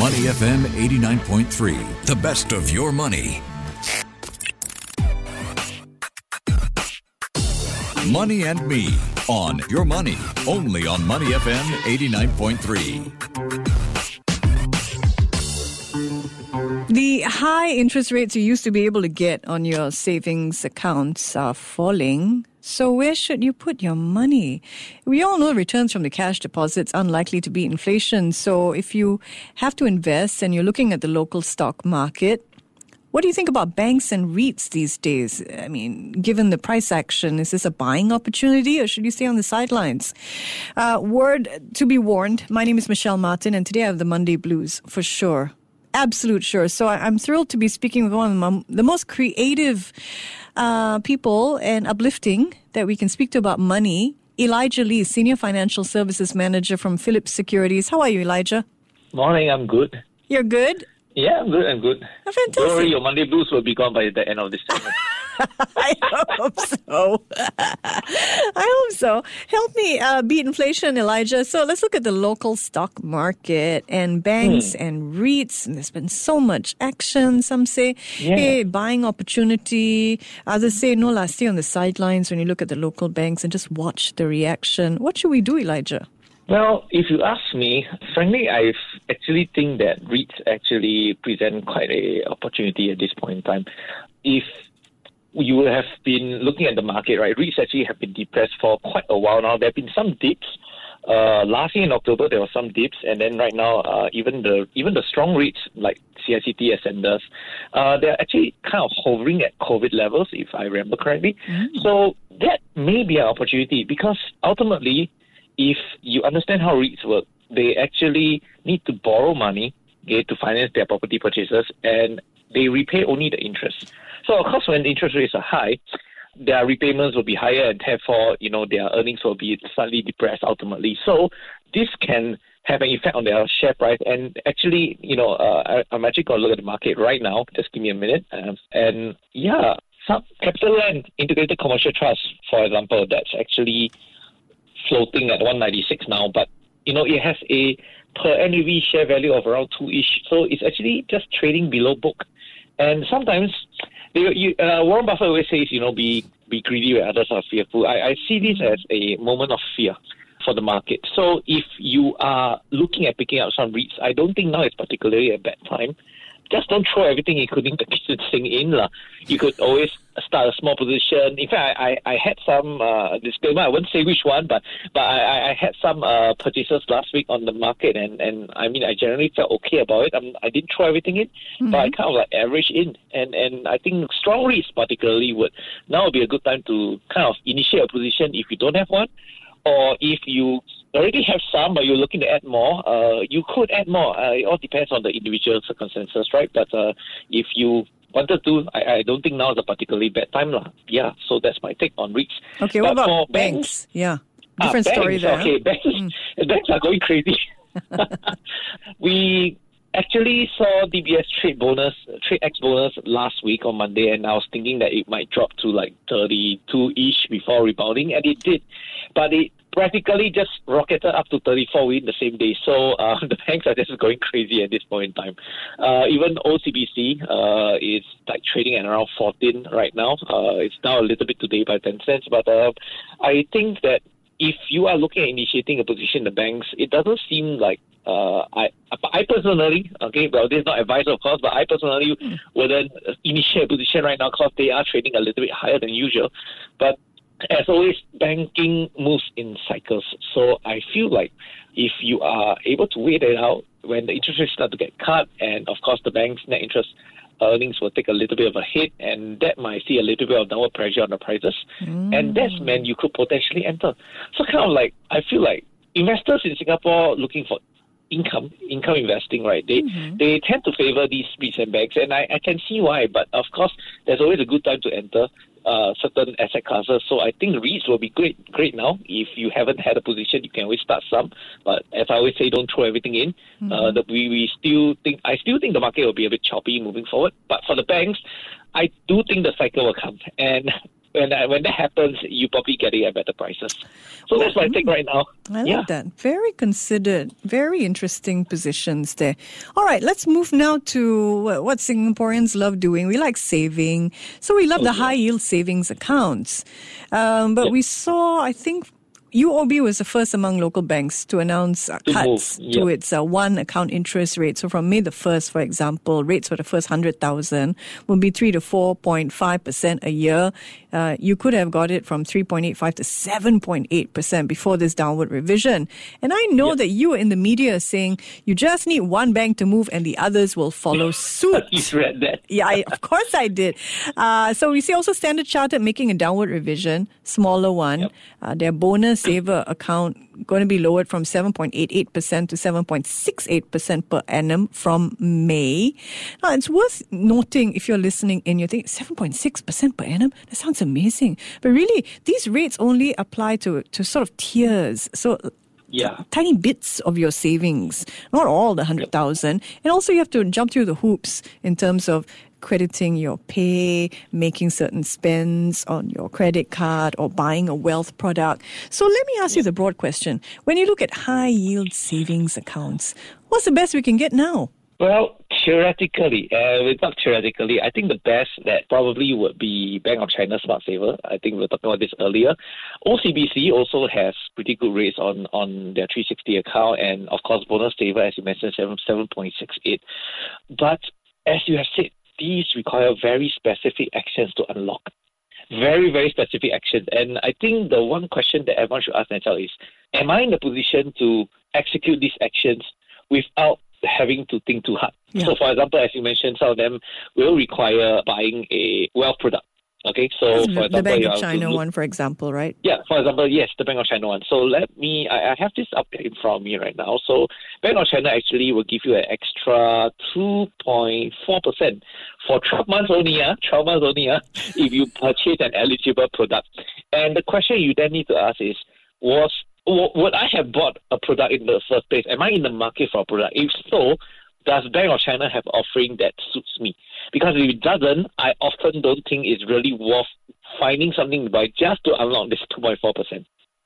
Money FM 89.3, the best of your money. Money and Me on Your Money, only on Money FM 89.3. The high interest rates you used to be able to get on your savings accounts are falling. So where should you put your money? We all know returns from the cash deposits unlikely to beat inflation. So if you have to invest and you're looking at the local stock market, what do you think about banks and REITs these days? I mean, given the price action, is this a buying opportunity or should you stay on the sidelines? Word to be warned, my name is Michelle Martin and today I have the Monday Blues for sure. Absolute sure. So I'm thrilled to be speaking with one of the most creative people and uplifting that we can speak to about money. Elijah Lee, Senior Financial Services Manager from Phillips Securities. How are you, Elijah? Morning, I'm good. You're good? Yeah, I'm good. Oh, fantastic. Don't worry, your Monday Blues will be gone by the end of this segment. I hope so. I hope so. Help me beat inflation, Elijah. So let's look at the local stock market and banks and REITs. And there's been so much action. Some say, hey, buying opportunity. Others say, no, stay on the sidelines when you look at the local banks and just watch the reaction. What should we do, Elijah? Well, if you ask me, frankly, I actually think that REITs actually present quite an opportunity at this point in time. If you would have been looking at the market, right, REITs actually have been depressed for quite a while now. There have been some dips. Last year in October, there were some dips, and then right now, even the strong REITs like CICT, Ascendas, they're actually kind of hovering at COVID levels, if I remember correctly. So that may be an opportunity because ultimately, if you understand how REITs work, they actually need to borrow money to finance their property purchases, and they repay only the interest. So, of course, when the interest rates are high, their repayments will be higher, and therefore, their earnings will be slightly depressed ultimately. So, this can have an effect on their share price. And actually, I'm actually going to look at the market right now. Just give me a minute. Some CapitaLand Integrated Commercial Trust, for example, that's actually floating at 196 now, but it has a per NAV share value of around 2-ish, so it's actually just trading below book. And sometimes Warren Buffett always says, be greedy where others are fearful. I see this as a moment of fear for the market. So if you are looking at picking up some REITs, I don't think now is particularly a bad time. Just don't throw everything, including the kitchen sink in. You could always start a small position. In fact, I had some disclaimer. I wouldn't say which one, but I had some purchases last week on the market, and I mean, I generally felt okay about it. I didn't throw everything in, but I kind of average in. And I think strong REITs particularly now would be a good time to kind of initiate a position if you don't have one, or if you already have some, but you're looking to add more, you could add more. It all depends on the individual circumstances, right? But if you wanted to, I don't think now is a particularly bad time. Yeah, so that's my take on REITs. Okay, what about banks? Yeah, different story there. Okay, banks are going crazy. We actually saw DBS TradeX bonus last week on Monday, and I was thinking that it might drop to like 32-ish before rebounding, and it did. But it practically just rocketed up to 34 within the same day. So the banks are just going crazy at this point in time. Even OCBC is like trading at around 14 right now. It's down a little bit today by 10 cents. But I think that if you are looking at initiating a position in the banks, it doesn't seem like I personally, this is not advice of course, but I personally wouldn't initiate a position right now because they are trading a little bit higher than usual. But as always, banking moves in cycles. So I feel like if you are able to wait it out when the interest rates start to get cut, and of course the bank's net interest earnings will take a little bit of a hit, and that might see a little bit of downward pressure on the prices. And that's when you could potentially enter. So kind of like, I feel like investors in Singapore looking for income investing, right? They tend to favor these REITs and banks, and I can see why. But of course, there's always a good time to enter certain asset classes. So I think REITs will be great now. If you haven't had a position, you can always start some. But as I always say, don't throw everything in. I still think the market will be a bit choppy moving forward. But for the banks, I do think the cycle will come. And when that happens, you probably get it at better prices. So that's my take right now. I like that. Very considered, very interesting positions there. All right, let's move now to what Singaporeans love doing. We like saving. So we love the high yield savings accounts. But we saw, I think, UOB was the first among local banks to announce cuts to its one account interest rate. So from May the 1st, for example, rates for the first 100,000 will be 3 to 4.5% a year. You could have got it from 3.85 to 7.8% before this downward revision. And I know that you in the media are saying you just need one bank to move and the others will follow suit. You read that. Yeah, of course I did. So we see also Standard Chartered making a downward revision, smaller one. Their bonus saver account going to be lowered from 7.88% to 7.68% per annum from May. Now, it's worth noting if you're listening and you're thinking 7.6% per annum, that sounds amazing. But really, these rates only apply to sort of tiers. So tiny bits of your savings, not all the 100,000. And also you have to jump through the hoops in terms of crediting your pay, making certain spends on your credit card or buying a wealth product. So let me ask you the broad question. When you look at high yield savings accounts, what's the best we can get now? Well, theoretically, I think the best that probably would be Bank of China Smart Saver. I think we were talking about this earlier. OCBC also has pretty good rates on their 360 account, and of course, bonus saver, as you mentioned, 7.68. But as you have said, these require very specific actions to unlock. Very, very specific actions. And I think the one question that everyone should ask themselves is, am I in the position to execute these actions without having to think too hard? Yeah. So, for example, as you mentioned, some of them will require buying a wealth product. Okay, so for example, the Bank of China one, for example, right? Yeah, for example, yes, the Bank of China one. So I have this update in front of me right now. So Bank of China actually will give you an extra 2.4% for 12 months only, if you purchase an eligible product. And the question you then need to ask is, would I have bought a product in the first place? Am I in the market for a product? If so, does Bank of China have offering that suits me? Because if it doesn't, I often don't think it's really worth finding something to buy just to unlock this 2.4%.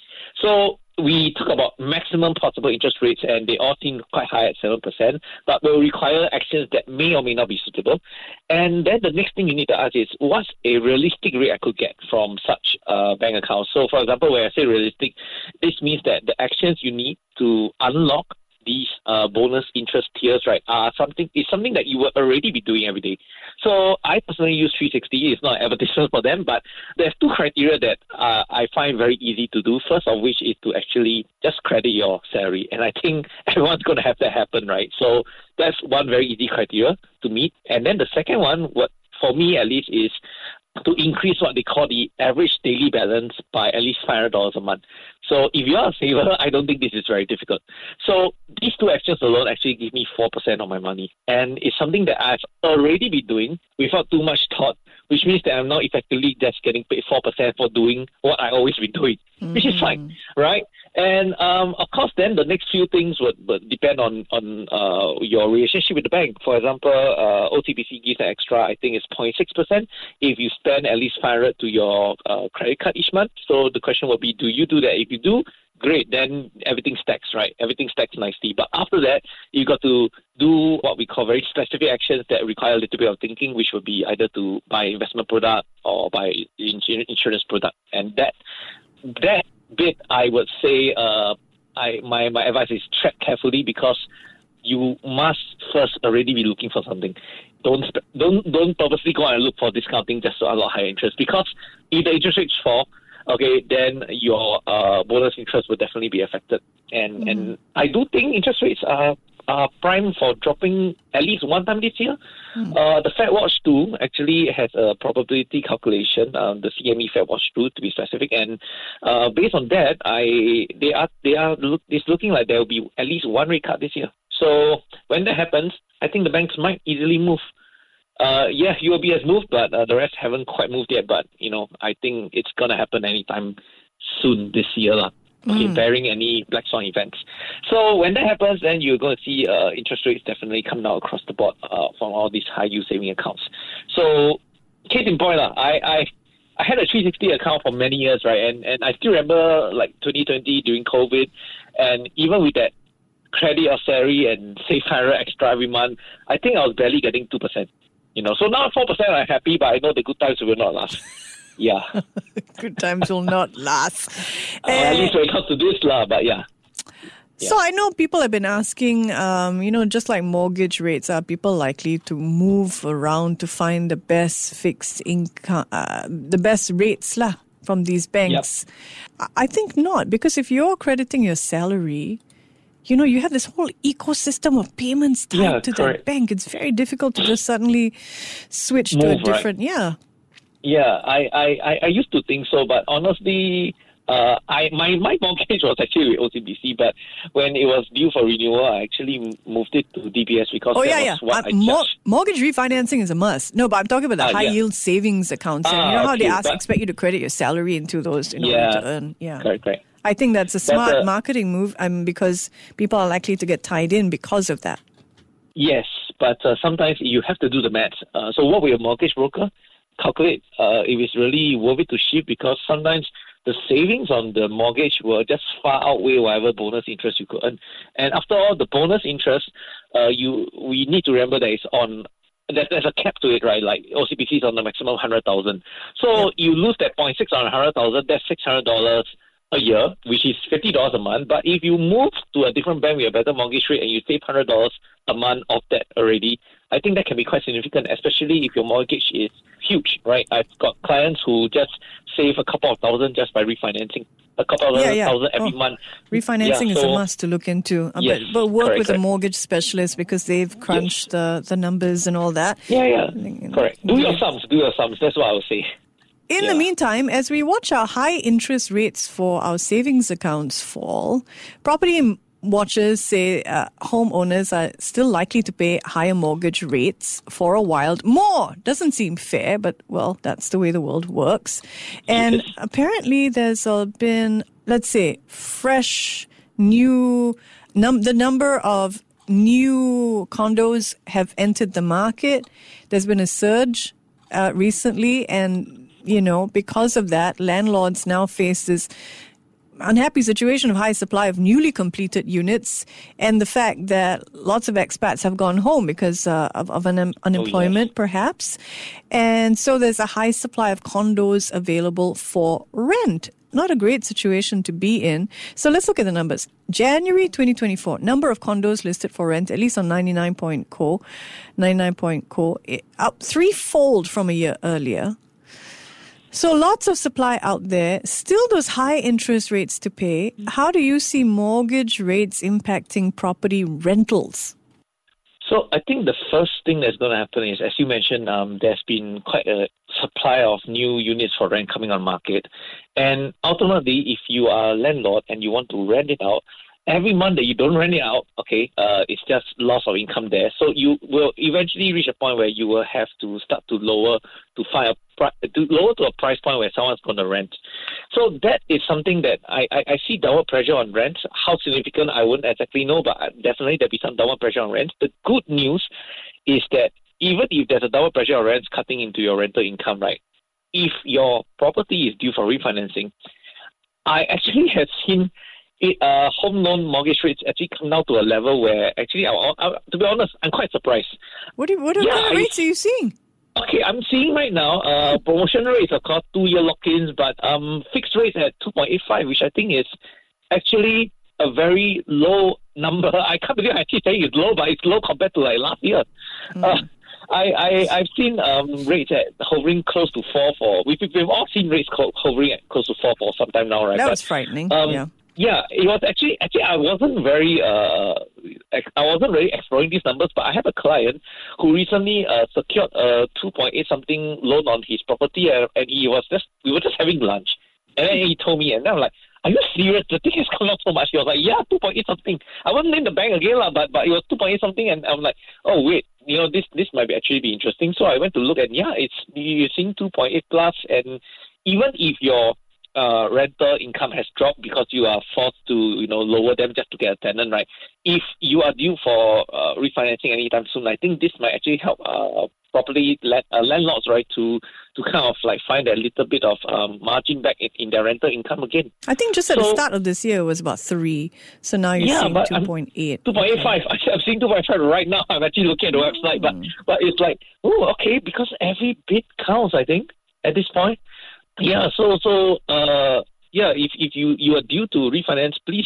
So we talk about maximum possible interest rates, and they all seem quite high at 7%, but will require actions that may or may not be suitable. And then the next thing you need to ask is, what's a realistic rate I could get from such bank account? So, for example, when I say realistic, this means that the actions you need to unlock these bonus interest tiers, right, are something that you will already be doing every day. So I personally use 360. It's not an advertisement for them, but there's two criteria that I find very easy to do. First of which is to actually just credit your salary. And I think everyone's going to have that happen, right? So that's one very easy criteria to meet. And then the second one, what for me at least, is to increase what they call the average daily balance by at least $500 a month. So if you're a saver, I don't think this is very difficult. So these two actions alone actually give me 4% of my money. And it's something that I've already been doing without too much thought, which means that I'm now effectively just getting paid 4% for doing what I always been doing, which is fine, right? And of course, then the next few things would depend on your relationship with the bank. For example, OCBC gives an extra, I think it's 0.6% if you spend at least $500 to your credit card each month. So the question will be, do you do that? If you do, great, then everything stacks, right? Everything stacks nicely. But after that, you got to do what we call very specific actions that require a little bit of thinking, which would be either to buy investment product or buy insurance product. And that bit, I would say, my advice is tread carefully, because you must first already be looking for something. Don't purposely go and look for discounting just to unlock higher interest, because if the interest rates fall, okay, then your bonus interest will definitely be affected. And I do think interest rates are primed for dropping at least one time this year. The FedWatch 2 actually has a probability calculation, the CME FedWatch 2 to be specific, and based on that, it's looking like there will be at least one rate cut this year. So when that happens, I think the banks might easily move. UOB has moved, but the rest haven't quite moved yet. But, I think it's going to happen anytime soon this year, barring any black swan events. So when that happens, then you're going to see interest rates definitely come down across the board from all these high-yield saving accounts. So case in point, I I had a 360 account for many years, right? And I still remember like 2020 during COVID, and even with that credit or salary and save 100 extra every month, I think I was barely getting 2%. So now 4% I'm happy, but I know the good times will not last. Yeah. Good times will not last. At least when it comes to this, but yeah. So I know people have been asking, just like mortgage rates, are people likely to move around to find the best fixed income, the best rates from these banks? Yep. I think not, because if you're crediting your salary, you have this whole ecosystem of payments tied to that bank. It's very difficult to just suddenly switch to a different, Yeah, I used to think so, but honestly, my mortgage was actually with OCBC, but when it was due for renewal, I actually moved it to DBS because was what I judged. Mortgage refinancing is a must. No, but I'm talking about the high-yield savings accounts. And how they expect you to credit your salary into those in order to earn. Yeah, correct. I think that's a smart marketing move because people are likely to get tied in because of that. Yes, but sometimes you have to do the math. So what will your mortgage broker calculate if it's really worth it to shift, because sometimes the savings on the mortgage will just far outweigh whatever bonus interest you could earn. And after all, the bonus interest, we need to remember that it's on. There's a cap to it, right? Like OCBC is on the maximum 100,000. So you lose that 0.6 on 100,000. That's $600 a year, which is $50 a month. But if you move to a different bank with a better mortgage rate and you save $100 a month of that already, I think that can be quite significant, especially if your mortgage is huge, right? I've got clients who just save a couple of thousand just by refinancing, a couple of thousand every month. Refinancing is a must to look into. Yes, but work with a mortgage specialist because they've crunched the numbers and all that. Correct. Do your sums. That's what I would say. In the meantime, as we watch our high interest rates for our savings accounts fall, property watchers say homeowners are still likely to pay higher mortgage rates for a while. More doesn't seem fair, but, well, that's the way the world works. And apparently there's been, let's say, fresh, new, the number of new condos have entered the market. There's been a surge recently, and because of that, landlords now face this unhappy situation of high supply of newly completed units, and the fact that lots of expats have gone home because of unemployment, perhaps. And so there's a high supply of condos available for rent. Not a great situation to be in. So let's look at the numbers. January 2024, number of condos listed for rent, at least on 99.co, up threefold from a year earlier. So lots of supply out there, still those high interest rates to pay. How do you see mortgage rates impacting property rentals? So I think the first thing that's going to happen is, as you mentioned, there's been quite a supply of new units for rent coming on market. And ultimately, if you are a landlord and you want to rent it out, every month that you don't rent it out, it's just loss of income there. So you will eventually reach a point where you will have to start to lower to a price point where someone's going to rent. So that is something that I see downward pressure on rent. How significant, I wouldn't exactly know, but definitely there'll be some downward pressure on rent. The good news is that even if there's a downward pressure on rents cutting into your rental income, right, if your property is due for refinancing, I actually have seen home loan mortgage rates actually come down to a level where actually, to be honest, I'm quite surprised. What kind of rates are you seeing? Okay, I'm seeing right now promotion rates, of course, 2-year lock-ins, but fixed rates at 2.85, which I think is actually a very low number. I can't believe I keep saying it's low, but it's low compared to like last year. I've seen rates hovering close to 4. We've all seen rates hovering at close to 4 for some time now, right? That was frightening. Yeah, it was actually I wasn't very really exploring these numbers, but I have a client who recently secured a 2.8 something loan on his property, and we were just having lunch, and then he told me, and I'm like, "Are you serious? The thing has come out so much." He was like, "Yeah, 2.8 something." I wouldn't name the bank again, but it was 2.8 something, and I'm like, "Oh wait, this might actually be interesting." So I went to look, and you're seeing 2.8 plus, and even if your rental income has dropped because you are forced to lower them just to get a tenant, right? If you are due for refinancing anytime soon, I think this might actually help properly landlords, right, to kind of like find a little bit of margin back in their rental income again. I think just at the start of this year it was about 3. So now you're seeing 2.8. 2.85. I'm seeing 2.5 right now. I'm actually looking at the website, but it's like, okay, because every bit counts, I think, at this point. Yeah, if you are due to refinance, please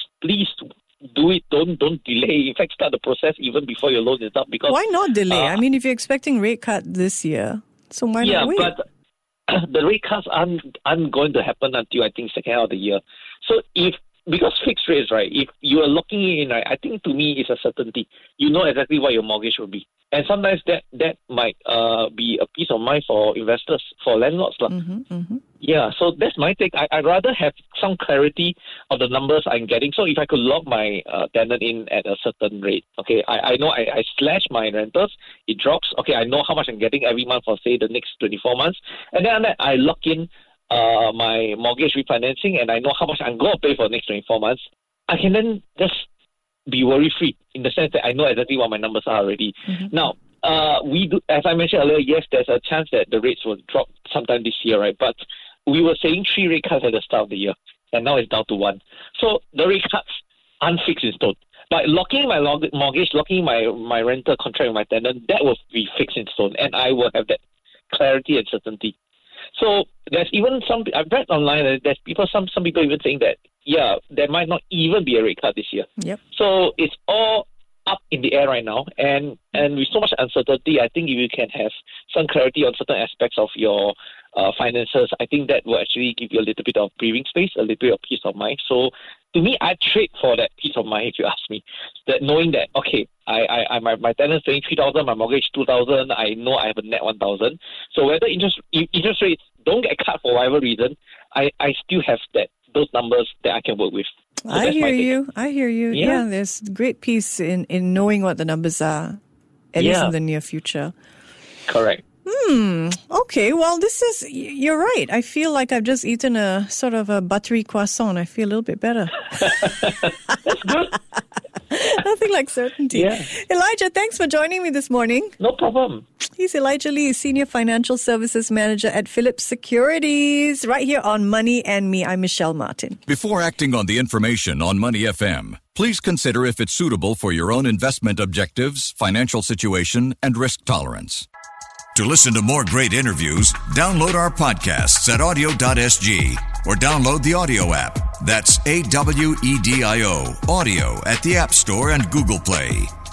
do it. Don't delay. In fact, start the process even before your loan is up. Because why not delay? I mean, if you're expecting rate cut this year, so why not wait? But the rate cuts aren't going to happen until I think second half of the year. So because fixed rates, right, if you are locking in, right, I think to me it's a certainty. You know exactly what your mortgage will be. And sometimes that might be a peace of mind for investors, for landlords. Yeah, so that's my take. I'd rather have some clarity of the numbers I'm getting. So if I could lock my tenant in at a certain rate, okay, I know I slash my rentals, it drops. Okay, I know how much I'm getting every month for, say, the next 24 months. And then I lock in my mortgage refinancing, and I know how much I'm going to pay for the next 24 months. I can then just be worry-free in the sense that I know exactly what my numbers are already. Now, we do, as I mentioned earlier, yes, there's a chance that the rates will drop sometime this year, right? But we were saying 3 rate cuts at the start of the year, and now it's down to 1. So the rate cuts aren't fixed in stone. By locking my mortgage, locking my rental contract with my tenant, that will be fixed in stone, and I will have that clarity and certainty. So there's even I've read online that there's some people even saying that, there might not even be a rate cut this year. Yep. So it's all up in the air right now, and with so much uncertainty, I think if you can have some clarity on certain aspects of your finances, I think that will actually give you a little bit of breathing space, a little bit of peace of mind. So to me, I trade for that peace of mind, if you ask me. That knowing that, okay, my tenant's paying 3,000, my mortgage 2,000, I know I have a net 1,000. So whether interest rates don't get cut for whatever reason, I still have those numbers that I can work with. So I hear you. Yeah, there's great peace in knowing what the numbers are, at least in the near future. Correct. Okay, well, you're right. I feel like I've just eaten a sort of a buttery croissant. I feel a little bit better. That's good. Nothing like certainty. Yeah. Elijah, thanks for joining me this morning. No problem. He's Elijah Lee, Senior Financial Services Manager at Phillips Securities, right here on Money and Me. I'm Michelle Martin. Before acting on the information on Money FM, please consider if it's suitable for your own investment objectives, financial situation, and risk tolerance. To listen to more great interviews, download our podcasts at audio.sg or download the audio app. That's AWEDIO, audio at the App Store and Google Play.